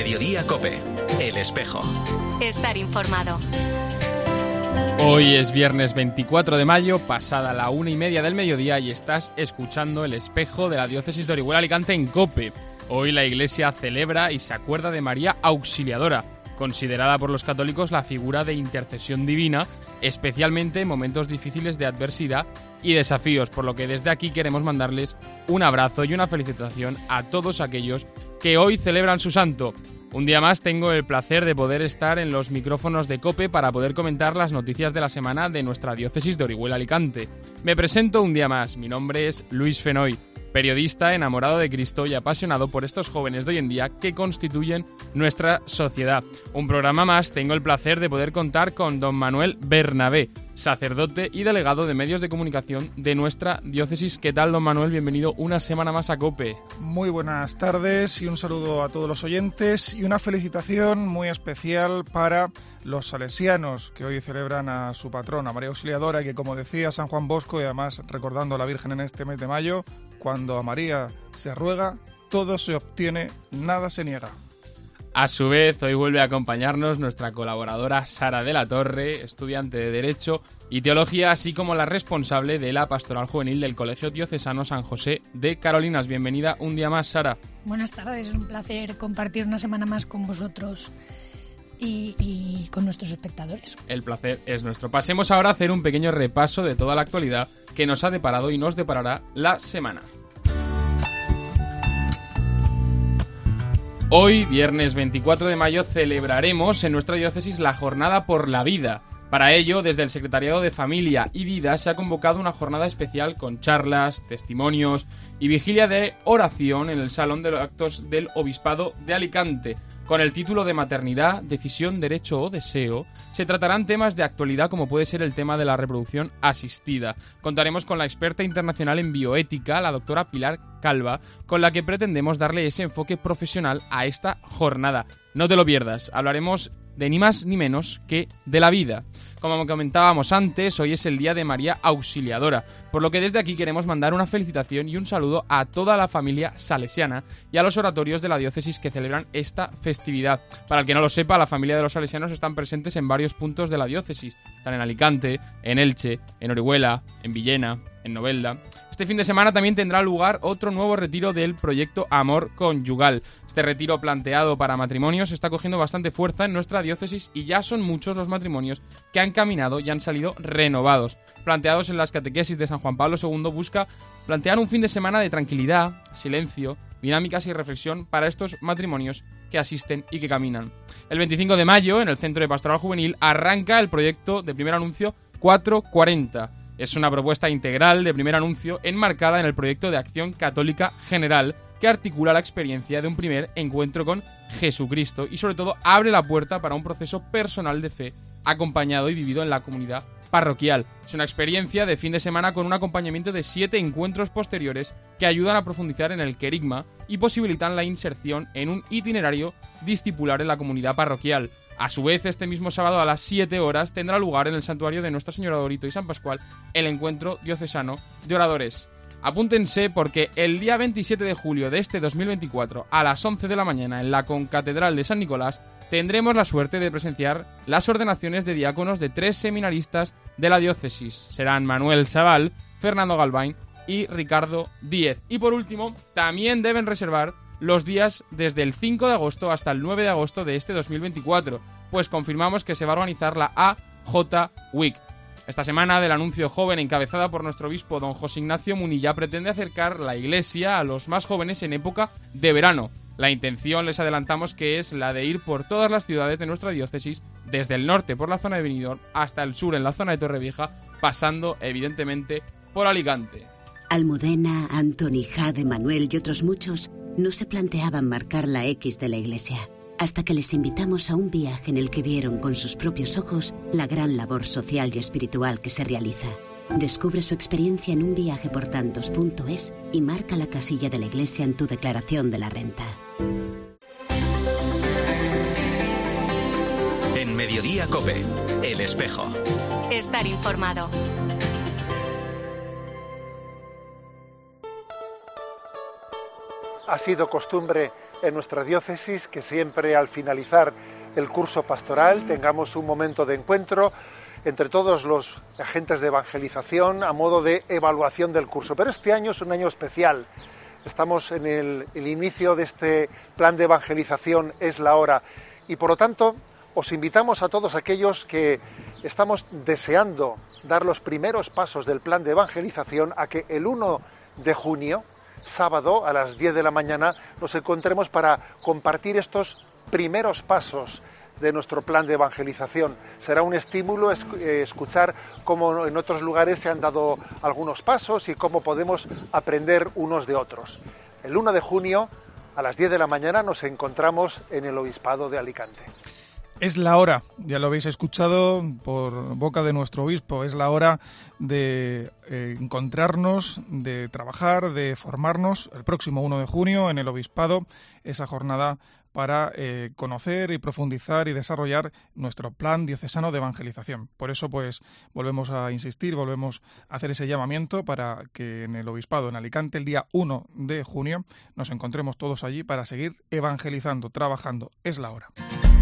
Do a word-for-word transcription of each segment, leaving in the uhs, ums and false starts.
Mediodía COPE, El Espejo. Estar informado. Hoy es viernes veinticuatro de mayo, pasada la una y media del mediodía, y estás escuchando El Espejo de la Diócesis de Orihuela Alicante en COPE. Hoy la Iglesia celebra y se acuerda de María Auxiliadora, considerada por los católicos la figura de intercesión divina, especialmente en momentos difíciles de adversidad y desafíos, por lo que desde aquí queremos mandarles un abrazo y una felicitación a todos aquellos que hoy celebran su santo. Un día más tengo el placer de poder estar en los micrófonos de COPE para poder comentar las noticias de la semana de nuestra diócesis de Orihuela Alicante. Me presento un día más, mi nombre es Luis Fenoy, periodista enamorado de Cristo y apasionado por estos jóvenes de hoy en día que constituyen nuestra sociedad. Un programa más, tengo el placer de poder contar con don Manuel Bernabé, sacerdote y delegado de medios de comunicación de nuestra diócesis. ¿Qué tal, don Manuel? Bienvenido una semana más a COPE. Muy buenas tardes y un saludo a todos los oyentes y una felicitación muy especial para los salesianos que hoy celebran a su patrona, María Auxiliadora, y que, como decía San Juan Bosco, y además recordando a la Virgen en este mes de mayo, cuando a María se ruega, todo se obtiene, nada se niega. A su vez, hoy vuelve a acompañarnos nuestra colaboradora Sara de la Torre, estudiante de Derecho y Teología, así como la responsable de la Pastoral Juvenil del Colegio Diocesano San José de Carolinas. Bienvenida un día más, Sara. Buenas tardes, es un placer compartir una semana más con vosotros y, y con nuestros espectadores. El placer es nuestro. Pasemos ahora a hacer un pequeño repaso de toda la actualidad que nos ha deparado y nos deparará la semana. Hoy, viernes veinticuatro de mayo, celebraremos en nuestra diócesis la Jornada por la Vida. Para ello, desde el Secretariado de Familia y Vida se ha convocado una jornada especial con charlas, testimonios y vigilia de oración en el Salón de los Actos del Obispado de Alicante. Con el título de Maternidad, Decisión, Derecho o Deseo, se tratarán temas de actualidad como puede ser el tema de la reproducción asistida. Contaremos con la experta internacional en bioética, la doctora Pilar Calva, con la que pretendemos darle ese enfoque profesional a esta jornada. No te lo pierdas, hablaremos de ni más ni menos que de la vida. Como comentábamos antes, hoy es el día de María Auxiliadora, por lo que desde aquí queremos mandar una felicitación y un saludo a toda la familia salesiana y a los oratorios de la diócesis que celebran esta festividad. Para el que no lo sepa, la familia de los salesianos están presentes en varios puntos de la diócesis. Están en Alicante, en Elche, en Orihuela, en Villena, en Novelda. Este fin de semana también tendrá lugar otro nuevo retiro del proyecto Amor Conyugal. Este retiro planteado para matrimonios está cogiendo bastante fuerza en nuestra diócesis y ya son muchos los matrimonios que han caminado y han salido renovados. Planteados en las catequesis de San Juan Pablo segundo, busca plantear un fin de semana de tranquilidad, silencio, dinámicas y reflexión para estos matrimonios que asisten y que caminan. El veinticinco de mayo, en el Centro de Pastoral Juvenil, arranca el proyecto de primer anuncio cuatro cuarenta. Es una propuesta integral de primer anuncio enmarcada en el proyecto de Acción Católica General que articula la experiencia de un primer encuentro con Jesucristo y sobre todo abre la puerta para un proceso personal de fe acompañado y vivido en la comunidad parroquial. Es una experiencia de fin de semana con un acompañamiento de siete encuentros posteriores que ayudan a profundizar en el querigma y posibilitan la inserción en un itinerario discipular en la comunidad parroquial. A su vez, este mismo sábado a las siete horas tendrá lugar en el santuario de Nuestra Señora de Orito y San Pascual el encuentro diocesano de oradores. Apúntense porque el día veintisiete de julio de este dos mil veinticuatro a las once de la mañana en la Concatedral de San Nicolás tendremos la suerte de presenciar las ordenaciones de diáconos de tres seminaristas de la diócesis. Serán Manuel Sabal, Fernando Galvain y Ricardo Díez. Y por último, también deben reservar los días desde el cinco de agosto hasta el nueve de agosto de este dos mil veinticuatro, pues confirmamos que se va a organizar la A J Week. Esta semana del anuncio joven encabezada por nuestro obispo don José Ignacio Munilla pretende acercar la iglesia a los más jóvenes en época de verano. La intención, les adelantamos, que es la de ir por todas las ciudades de nuestra diócesis, desde el norte por la zona de Benidorm hasta el sur en la zona de Torrevieja, pasando evidentemente por Alicante. Almudena, Antoni, Jade, Manuel y otros muchos no se planteaban marcar la X de la iglesia, hasta que les invitamos a un viaje en el que vieron con sus propios ojos la gran labor social y espiritual que se realiza. Descubre su experiencia en unviajeportantos punto es y marca la casilla de la iglesia en tu declaración de la renta. En Mediodía COPE, El Espejo. Estar informado. ha sido costumbre en nuestra diócesis que siempre al finalizar el curso pastoral tengamos un momento de encuentro entre todos los agentes de evangelización a modo de evaluación del curso. Pero este año es un año especial. Estamos en el, el inicio de este plan de evangelización, es la hora. Y por lo tanto, os invitamos a todos aquellos que estamos deseando dar los primeros pasos del plan de evangelización a que el primero de junio, sábado a las diez de la mañana, nos encontremos para compartir estos primeros pasos de nuestro plan de evangelización. Será un estímulo escuchar cómo en otros lugares se han dado algunos pasos y cómo podemos aprender unos de otros. El primero de junio, a las diez de la mañana, nos encontramos en el Obispado de Alicante. Es la hora, ya lo habéis escuchado por boca de nuestro obispo, es la hora de eh, encontrarnos, de trabajar, de formarnos el próximo primero de junio en el Obispado, esa jornada para eh, conocer y profundizar y desarrollar nuestro plan diocesano de evangelización. Por eso, pues, volvemos a insistir, volvemos a hacer ese llamamiento para que en el Obispado, en Alicante, el día primero de junio, nos encontremos todos allí para seguir evangelizando, trabajando. Es la hora.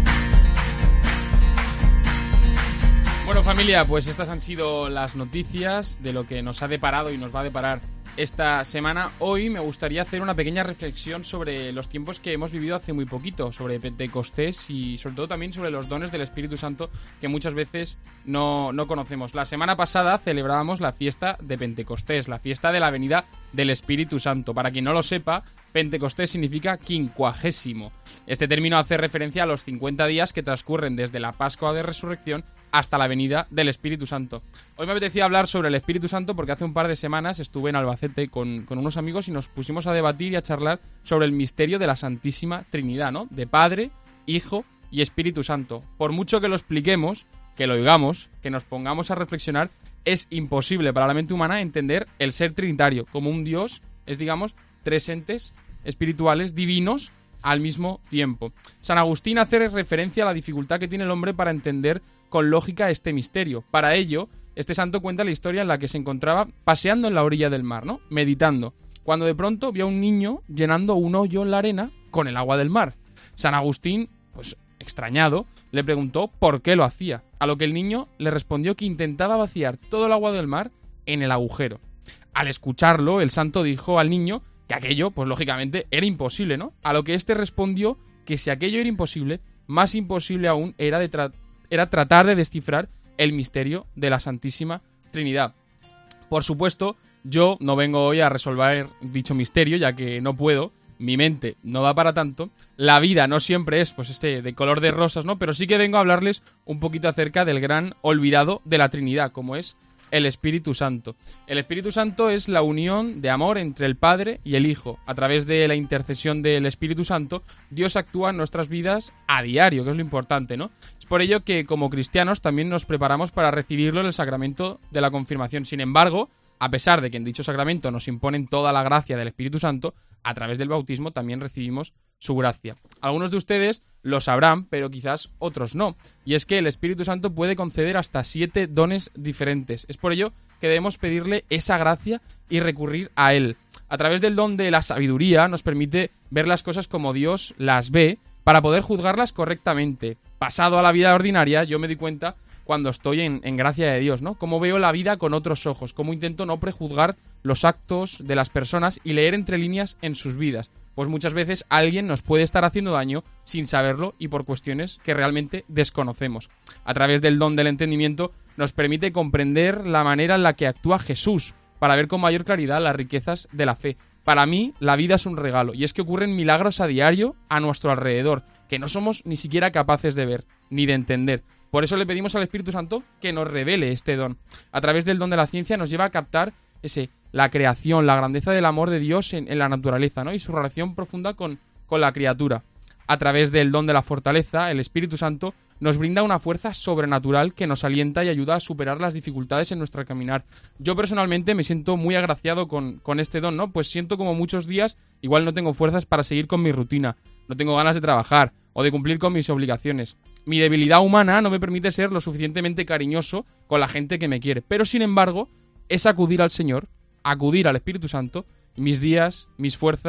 Bueno, familia, pues estas han sido las noticias de lo que nos ha deparado y nos va a deparar esta semana. Hoy me gustaría hacer una pequeña reflexión sobre los tiempos que hemos vivido hace muy poquito, sobre Pentecostés y sobre todo también sobre los dones del Espíritu Santo que muchas veces no, no conocemos. La semana pasada celebrábamos la fiesta de Pentecostés, la fiesta de la venida del Espíritu Santo. Para quien no lo sepa, Pentecostés significa quincuagésimo. Este término hace referencia a los cincuenta días que transcurren desde la Pascua de Resurrección hasta la venida del Espíritu Santo. Hoy me apetecía hablar sobre el Espíritu Santo porque hace un par de semanas estuve en Albacete con, con unos amigos y nos pusimos a debatir y a charlar sobre el misterio de la Santísima Trinidad, ¿no? De Padre, Hijo y Espíritu Santo. Por mucho que lo expliquemos, que lo oigamos, que nos pongamos a reflexionar, es imposible para la mente humana entender el ser trinitario, como un Dios es, digamos, tres entes espirituales divinos al mismo tiempo. San Agustín hace referencia a la dificultad que tiene el hombre para entender con lógica este misterio. Para ello, este santo cuenta la historia en la que se encontraba paseando en la orilla del mar, ¿no? Meditando, cuando de pronto vio a un niño llenando un hoyo en la arena con el agua del mar. San Agustín, pues extrañado, le preguntó por qué lo hacía, a lo que el niño le respondió que intentaba vaciar todo el agua del mar en el agujero. Al escucharlo, el santo dijo al niño que aquello, pues lógicamente, era imposible, ¿no? A lo que éste respondió que si aquello era imposible, más imposible aún era, de tra- era tratar de descifrar el misterio de la Santísima Trinidad. Por supuesto, yo no vengo hoy a resolver dicho misterio, ya que no puedo, mi mente no da para tanto, la vida no siempre es pues este de color de rosas, ¿no? Pero sí que vengo a hablarles un poquito acerca del gran olvidado de la Trinidad, como es el Espíritu Santo. El Espíritu Santo es la unión de amor entre el Padre y el Hijo. A través de la intercesión del Espíritu Santo, Dios actúa en nuestras vidas a diario, que es lo importante, ¿no? Es por ello que como cristianos también nos preparamos para recibirlo en el sacramento de la confirmación. Sin embargo, a pesar de que en dicho sacramento nos imponen toda la gracia del Espíritu Santo, a través del bautismo también recibimos su gracia. Algunos de ustedes lo sabrán, pero quizás otros no. Y es que el Espíritu Santo puede conceder hasta siete dones diferentes. Es por ello que debemos pedirle esa gracia y recurrir a Él. A través del don de la sabiduría nos permite ver las cosas como Dios las ve para poder juzgarlas correctamente. Pasado a la vida ordinaria, yo me di cuenta cuando estoy en, en gracia de Dios, ¿no? Cómo veo la vida con otros ojos, cómo intento no prejuzgar los actos de las personas y leer entre líneas en sus vidas. Pues muchas veces alguien nos puede estar haciendo daño sin saberlo y por cuestiones que realmente desconocemos. A través del don del entendimiento nos permite comprender la manera en la que actúa Jesús para ver con mayor claridad las riquezas de la fe. Para mí, la vida es un regalo y es que ocurren milagros a diario a nuestro alrededor que no somos ni siquiera capaces de ver ni de entender. Por eso le pedimos al Espíritu Santo que nos revele este don. A través del don de la ciencia nos lleva a captar ese la creación, la grandeza del amor de Dios en, en la naturaleza, ¿no? Y su relación profunda con, con la criatura. A través del don de la fortaleza, el Espíritu Santo nos brinda una fuerza sobrenatural que nos alienta y ayuda a superar las dificultades en nuestro caminar. Yo personalmente me siento muy agraciado con, con este don, ¿no? Pues siento como muchos días igual no tengo fuerzas para seguir con mi rutina, no tengo ganas de trabajar o de cumplir con mis obligaciones. Mi debilidad humana no me permite ser lo suficientemente cariñoso con la gente que me quiere, pero sin embargo es acudir al Señor, acudir al Espíritu Santo, mis días, mis fuerzas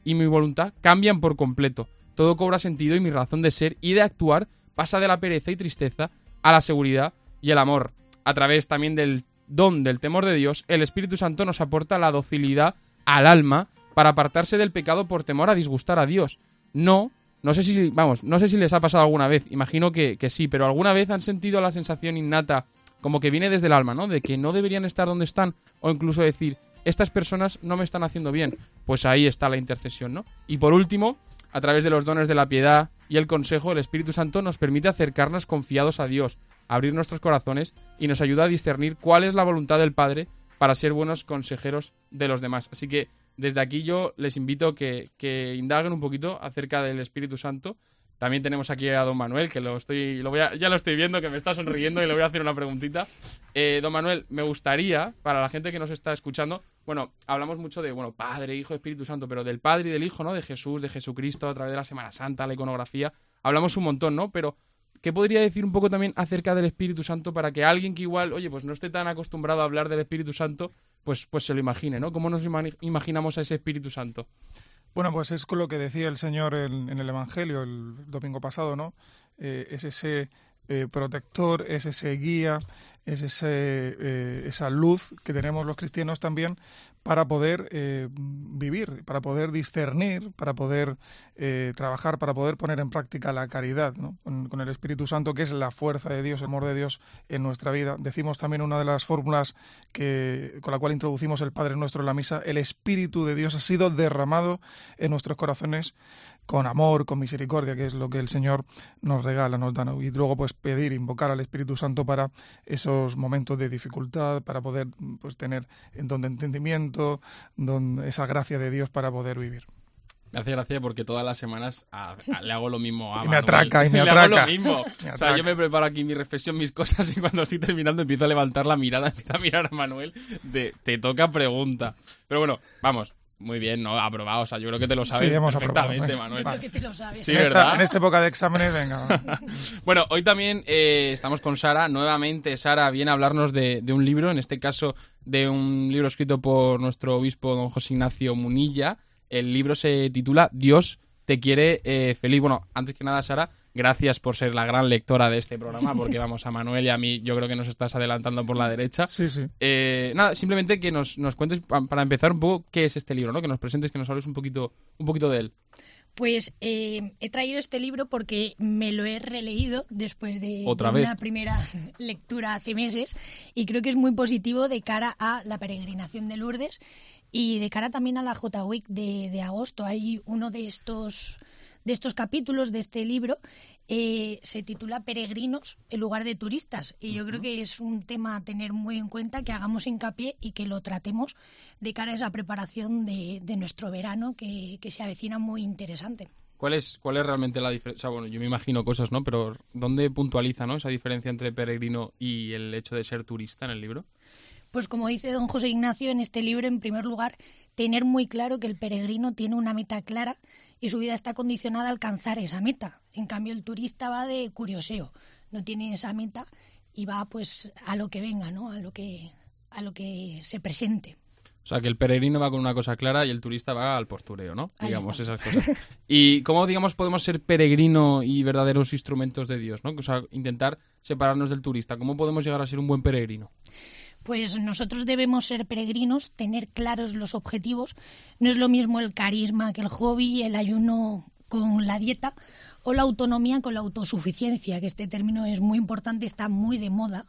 y mi voluntad cambian por completo. Todo cobra sentido y mi razón de ser y de actuar pasa de la pereza y tristeza a la seguridad y el amor. A través también del don del temor de Dios, el Espíritu Santo nos aporta la docilidad al alma para apartarse del pecado por temor a disgustar a Dios. No, no sé si, vamos, no sé si les ha pasado alguna vez, imagino que, que sí, pero alguna vez han sentido la sensación innata, como que viene desde el alma, ¿no? De que no deberían estar donde están, o incluso decir, estas personas no me están haciendo bien. Pues ahí está la intercesión, ¿no? Y por último, a través de los dones de la piedad y el consejo, el Espíritu Santo nos permite acercarnos confiados a Dios, abrir nuestros corazones y nos ayuda a discernir cuál es la voluntad del Padre para ser buenos consejeros de los demás. Así que desde aquí yo les invito que, que indaguen un poquito acerca del Espíritu Santo. También tenemos aquí a don Manuel, que lo estoy, lo voy a, ya lo estoy viendo, que me está sonriendo y le voy a hacer una preguntita. Eh, don Manuel, me gustaría, para la gente que nos está escuchando, bueno, hablamos mucho de, bueno, Padre, Hijo, Espíritu Santo, pero del Padre y del Hijo, ¿no? De Jesús, de Jesucristo, a través de la Semana Santa, la iconografía, hablamos un montón, ¿no? Pero, ¿qué podría decir un poco también acerca del Espíritu Santo para que alguien que igual, oye, pues no esté tan acostumbrado a hablar del Espíritu Santo, pues, pues se lo imagine, ¿no? ¿Cómo nos ima- imaginamos a ese Espíritu Santo? Bueno, pues es con lo que decía el Señor en, en el Evangelio el domingo pasado, ¿no? Eh, es ese eh, protector, es ese guía, es ese, eh, esa luz que tenemos los cristianos también para poder eh, vivir, para poder discernir, para poder eh, trabajar, para poder poner en práctica la caridad, ¿no? Con, con el Espíritu Santo, que es la fuerza de Dios, el amor de Dios en nuestra vida. Decimos también una de las fórmulas que, con la cual introducimos el Padre Nuestro en la misa, el Espíritu de Dios ha sido derramado en nuestros corazones con amor, con misericordia, que es lo que el Señor nos regala, nos da, ¿no? Y luego pues pedir, invocar al Espíritu Santo para esos momentos de dificultad, para poder pues tener en donde entendimiento, donde esa gracia de Dios para poder vivir. Me hace gracia porque todas las semanas a, a, le hago lo mismo a y me Manuel. atraca, y me le atraca. hago lo mismo. Me o sea, yo me preparo aquí mi reflexión, mis cosas, y cuando estoy terminando empiezo a levantar la mirada, empiezo a mirar a Manuel de te toca pregunta. Pero bueno, vamos. Muy bien, ¿no? Aprobado. O sea, yo creo que te lo sabes sí, hemos perfectamente, aprobado, Manuel. Yo creo que te lo sabes. Sí, en, ¿verdad? esta, en esta época de exámenes, venga. Bueno, hoy también eh, estamos con Sara. Nuevamente, Sara viene a hablarnos de, de un libro, en este caso de un libro escrito por nuestro obispo don José Ignacio Munilla. El libro se titula Dios te quiere eh, feliz. Bueno, antes que nada, Sara, gracias por ser la gran lectora de este programa, porque vamos, a Manuel y a mí yo creo que nos estás adelantando por la derecha. Sí, sí. Eh, nada, simplemente que nos, nos cuentes, para empezar un poco, qué es este libro, ¿no? Que nos presentes, que nos hables un poquito, un poquito de él. Pues eh, he traído este libro porque me lo he releído después de, ¿Otra de vez? una primera lectura hace meses y creo que es muy positivo de cara a la peregrinación de Lourdes y de cara también a la J-Week de, de agosto. Hay uno de estos, de estos capítulos de este libro, eh, se titula Peregrinos en lugar de turistas. Y yo creo que es un tema a tener muy en cuenta, que hagamos hincapié y que lo tratemos de cara a esa preparación de, de nuestro verano que, que se avecina muy interesante. ¿Cuál es, cuál es realmente la diferencia? O sea, bueno, yo me imagino cosas, ¿no? Pero ¿dónde puntualiza, ¿no? esa diferencia entre peregrino y el hecho de ser turista en el libro? Pues como dice don José Ignacio en este libro, en primer lugar, tener muy claro que el peregrino tiene una meta clara y su vida está condicionada a alcanzar esa meta. En cambio, el turista va de curioseo, no tiene esa meta y va pues a lo que venga, ¿no? A lo que, a lo que se presente. O sea, que el peregrino va con una cosa clara y el turista va al postureo, ¿no? Ahí Digamos, está. esas cosas. ¿Y cómo, digamos, podemos ser peregrino y verdaderos instrumentos de Dios, ¿no? O sea, intentar separarnos del turista. ¿Cómo podemos llegar a ser un buen peregrino? Pues nosotros debemos ser peregrinos, tener claros los objetivos. No es lo mismo el carisma que el hobby, el ayuno con la dieta o la autonomía con la autosuficiencia, que este término es muy importante, está muy de moda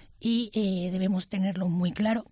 y eh, debemos tenerlo muy claro.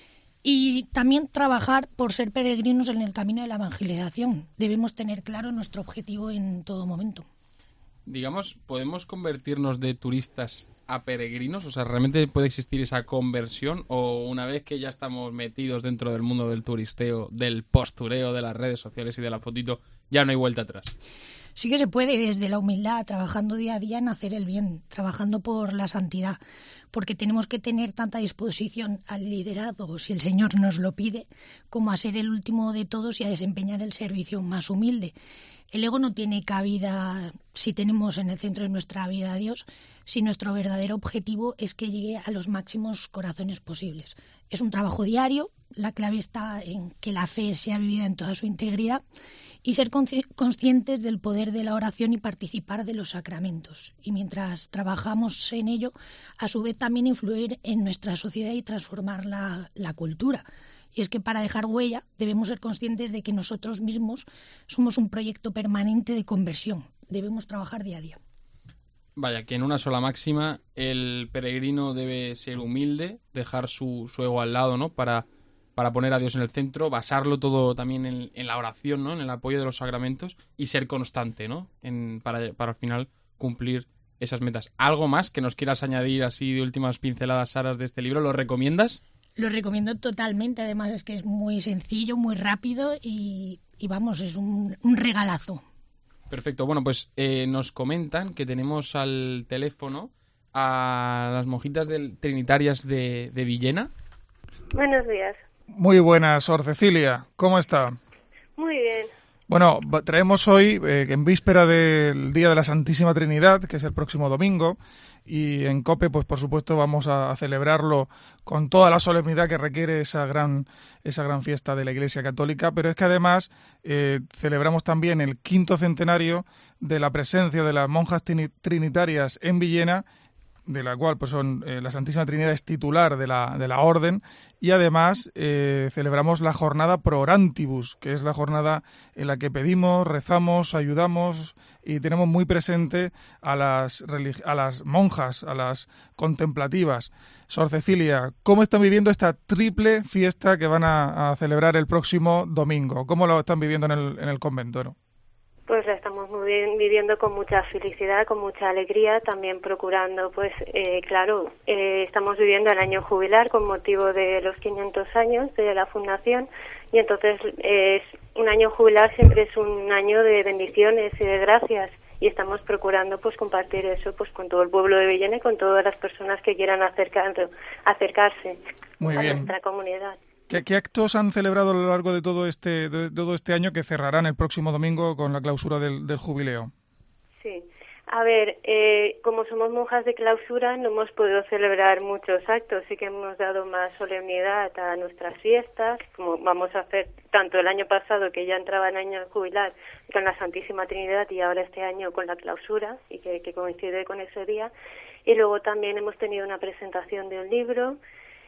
Y también trabajar por ser peregrinos en el camino de la evangelización. Debemos tener claro nuestro objetivo en todo momento. Digamos, ¿podemos convertirnos de turistas a peregrinos? O sea, ¿realmente puede existir esa conversión? ¿O una vez que ya estamos metidos dentro del mundo del turisteo, del postureo, de las redes sociales y de la fotito, ya no hay vuelta atrás? Sí que se puede desde la humildad, trabajando día a día en hacer el bien, trabajando por la santidad, porque tenemos que tener tanta disposición al liderazgo, si el Señor nos lo pide, como a ser el último de todos y a desempeñar el servicio más humilde. El ego no tiene cabida si tenemos en el centro de nuestra vida a Dios, si nuestro verdadero verdadero objetivo es que llegue a los máximos corazones posibles. Es un trabajo diario, la clave está en que la fe sea vivida en toda su integridad y ser consci- conscientes del poder de la oración y participar de los sacramentos. Y mientras trabajamos en ello, a su vez también influir en nuestra sociedad y transformar la, la cultura. Y es que para dejar huella debemos ser conscientes de que nosotros mismos somos un proyecto permanente de conversión. Debemos trabajar día a día. Vaya, que en una sola máxima el peregrino debe ser humilde, dejar su, su ego al lado, ¿no? Para, para poner a Dios en el centro, basarlo todo también en, en la oración, ¿no? En el apoyo de los sacramentos y ser constante, ¿no? En, para, para al final cumplir esas metas. ¿Algo más que nos quieras añadir así de últimas pinceladas, Saras, de este libro? ¿Lo recomiendas? Lo recomiendo totalmente, además es que es muy sencillo, muy rápido y, y vamos, es un, un regalazo. Perfecto, bueno, pues eh, nos comentan que tenemos al teléfono a las monjitas del, trinitarias de, de Villena. Buenos días. Muy buenas, Sor Cecilia, ¿cómo está? Muy bien. Bueno, traemos hoy, eh, en víspera del Día de la Santísima Trinidad, que es el próximo domingo, y en COPE, pues por supuesto, vamos a, a celebrarlo con toda la solemnidad que requiere esa gran, esa gran fiesta de la Iglesia Católica, pero es que además eh, celebramos también el quinto centenario de la presencia de las monjas trinitarias en Villena, de la cual pues son eh, la Santísima Trinidad es titular de la, de la Orden, y además eh, celebramos la jornada Pro Orantibus, que es la jornada en la que pedimos, rezamos, ayudamos y tenemos muy presente a las, religi- a las monjas, a las contemplativas. Sor Cecilia, ¿cómo están viviendo esta triple fiesta que van a, a celebrar el próximo domingo? ¿Cómo lo están viviendo en el, en el convento, no? Pues la estamos muy bien viviendo con mucha felicidad, con mucha alegría, también procurando, pues eh, claro, eh, estamos viviendo el año jubilar con motivo de los quinientos años de la fundación y entonces eh, es un año jubilar siempre es un año de bendiciones y de gracias y estamos procurando pues compartir eso pues con todo el pueblo de Villena y con todas las personas que quieran acercar, acercarse Muy a bien. nuestra comunidad. ¿Qué, ¿Qué actos han celebrado a lo largo de todo este de, de todo este año que cerrarán el próximo domingo con la clausura del, del jubileo? Sí, a ver, eh, como somos monjas de clausura no hemos podido celebrar muchos actos, sí que hemos dado más solemnidad a nuestras fiestas, como vamos a hacer tanto el año pasado que ya entraba en año jubilar con la Santísima Trinidad y ahora este año con la clausura y que, que coincide con ese día. Y luego también hemos tenido una presentación de un libro.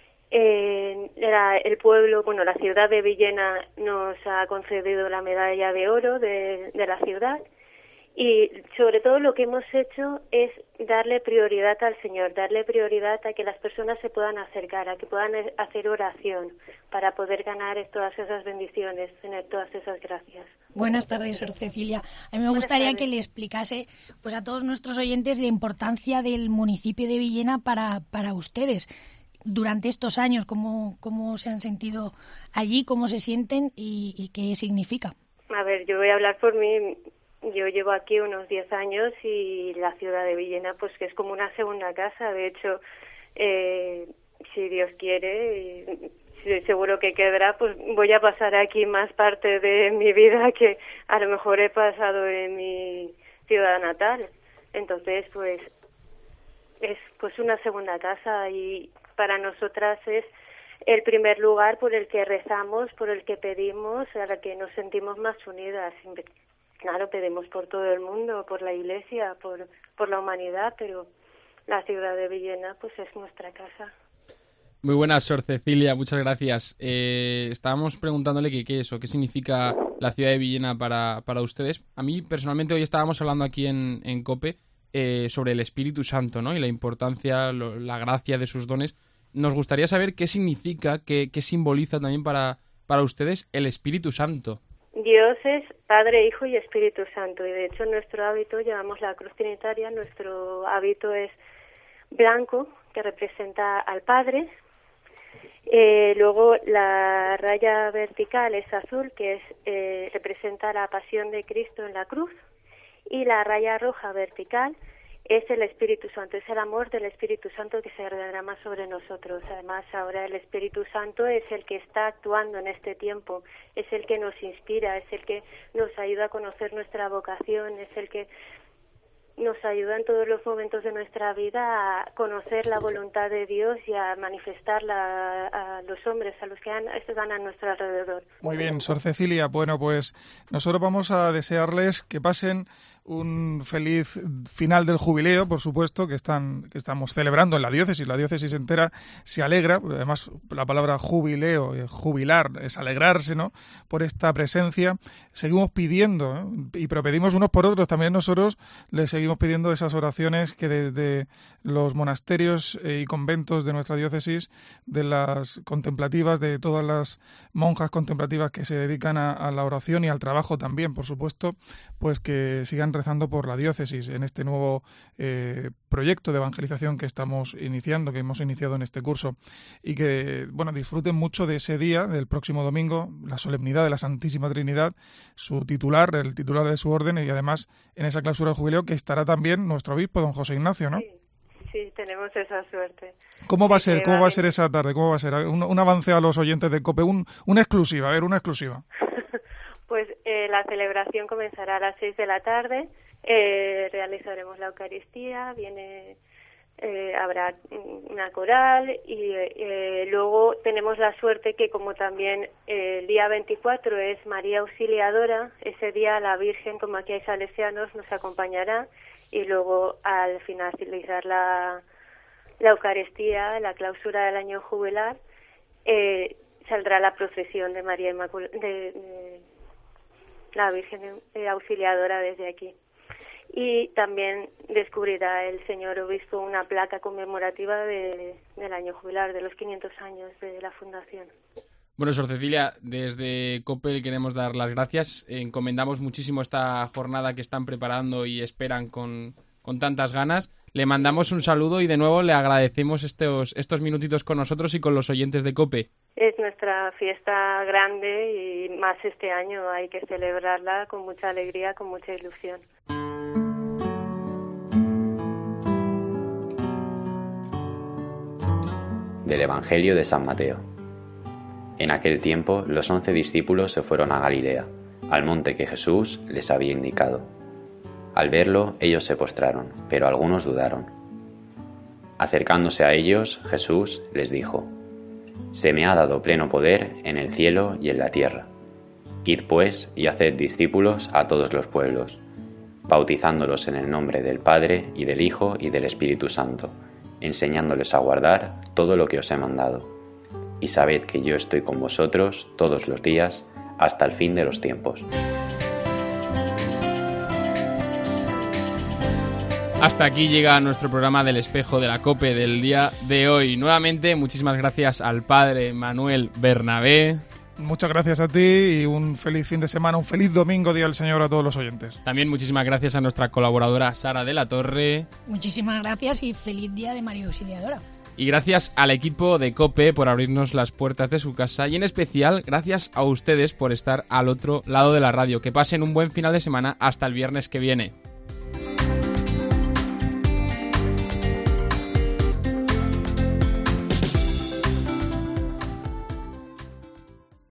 Eh, era el pueblo, bueno, la ciudad de Villena nos ha concedido la medalla de oro de, de la ciudad y sobre todo lo que hemos hecho es darle prioridad al Señor, darle prioridad a que las personas se puedan acercar, a que puedan hacer oración para poder ganar todas esas bendiciones, tener todas esas gracias. Buenas tardes, Sor Cecilia. A mí me gustaría que le explicase pues a todos nuestros oyentes la importancia del municipio de Villena para, para ustedes. Durante estos años, ¿cómo, cómo se han sentido allí, cómo se sienten y, y qué significa? A ver, yo voy a hablar por mí. Yo llevo aquí unos diez años y la ciudad de Villena, pues que es como una segunda casa. De hecho, eh, si Dios quiere, y seguro que quedará, pues voy a pasar aquí más parte de mi vida que a lo mejor he pasado en mi ciudad natal. Entonces, pues es pues una segunda casa y para nosotras es el primer lugar por el que rezamos, por el que pedimos, a la que nos sentimos más unidas. Claro, pedimos por todo el mundo, por la Iglesia, por, por la humanidad, pero la ciudad de Villena pues es nuestra casa. Muy buenas, Sor Cecilia, muchas gracias. Eh, estábamos preguntándole qué qué es o qué significa la ciudad de Villena para, para ustedes. A mí, personalmente, hoy estábamos hablando aquí en, en COPE eh, sobre el Espíritu Santo, ¿no? Y la importancia, lo, la gracia de sus dones. Nos gustaría saber qué significa, qué, qué simboliza también para, para ustedes el Espíritu Santo. Dios es Padre, Hijo y Espíritu Santo, y de hecho en nuestro hábito llevamos la cruz trinitaria, nuestro hábito es blanco, que representa al Padre, eh, luego la raya vertical es azul, que es eh, representa la pasión de Cristo en la cruz, y la raya roja vertical es el Espíritu Santo, es el amor del Espíritu Santo que se derrama sobre nosotros. Además, ahora el Espíritu Santo es el que está actuando en este tiempo, es el que nos inspira, es el que nos ayuda a conocer nuestra vocación, es el que nos ayuda en todos los momentos de nuestra vida a conocer la voluntad de Dios y a manifestarla a, a los hombres, a los que han, están a nuestro alrededor. Muy bien, Sor Cecilia. Bueno, pues nosotros vamos a desearles que pasen un feliz final del jubileo, por supuesto, que están que estamos celebrando en la diócesis. La diócesis entera se alegra, además la palabra jubileo, jubilar, es alegrarse, ¿no?, por esta presencia. Seguimos pidiendo, ¿eh? y pero pedimos unos por otros, también nosotros les seguimos pidiendo esas oraciones que desde los monasterios y conventos de nuestra diócesis, de las contemplativas, de todas las monjas contemplativas que se dedican a, a la oración y al trabajo también, por supuesto, pues que sigan rezando por la diócesis en este nuevo eh, proyecto de evangelización que estamos iniciando, que hemos iniciado en este curso, y que, bueno, disfruten mucho de ese día, del próximo domingo, la solemnidad de la Santísima Trinidad, su titular, el titular de su orden, y además en esa clausura del jubileo que estará también nuestro obispo, don José Ignacio, ¿no? Sí, sí, tenemos esa suerte. ¿Cómo va a ser? ¿Cómo va a ser esa tarde? ¿Cómo va a ser? Un, un avance a los oyentes de COPE, un, una exclusiva, a ver, una exclusiva. Pues eh, la celebración comenzará a las seis de la tarde, eh, realizaremos la Eucaristía, viene, eh, habrá una coral y eh, luego tenemos la suerte que como también eh, el día veinticuatro es María Auxiliadora, ese día la Virgen, como aquí hay salesianos, nos acompañará y luego al finalizar la, la Eucaristía, la clausura del año jubilar, eh, saldrá la procesión de María Inmaculada, de, de la Virgen Auxiliadora desde aquí. Y también descubrirá el señor obispo una placa conmemorativa de, del año jubilar, de los quinientos años de la fundación. Bueno, Sor Cecilia, desde COPE queremos dar las gracias. Encomendamos muchísimo esta jornada que están preparando y esperan con, con tantas ganas. Le mandamos un saludo y de nuevo le agradecemos estos, estos minutitos con nosotros y con los oyentes de COPE. Es nuestra fiesta grande y más este año hay que celebrarla con mucha alegría, con mucha ilusión. Del Evangelio de San Mateo. En aquel tiempo los once discípulos se fueron a Galilea, al monte que Jesús les había indicado. Al verlo, ellos se postraron, pero algunos dudaron. Acercándose a ellos, Jesús les dijo: Se me ha dado pleno poder en el cielo y en la tierra. Id pues y haced discípulos a todos los pueblos, bautizándolos en el nombre del Padre y del Hijo y del Espíritu Santo, enseñándoles a guardar todo lo que os he mandado. Y sabed que yo estoy con vosotros todos los días hasta el fin de los tiempos. Hasta aquí llega nuestro programa del Espejo de la COPE del día de hoy. Nuevamente, muchísimas gracias al padre Manuel Bernabé. Muchas gracias a ti y un feliz fin de semana, un feliz domingo, Día del Señor, a todos los oyentes. También muchísimas gracias a nuestra colaboradora Sara de la Torre. Muchísimas gracias y feliz día de María Auxiliadora. Y gracias al equipo de COPE por abrirnos las puertas de su casa y en especial gracias a ustedes por estar al otro lado de la radio. Que pasen un buen final de semana hasta el viernes que viene.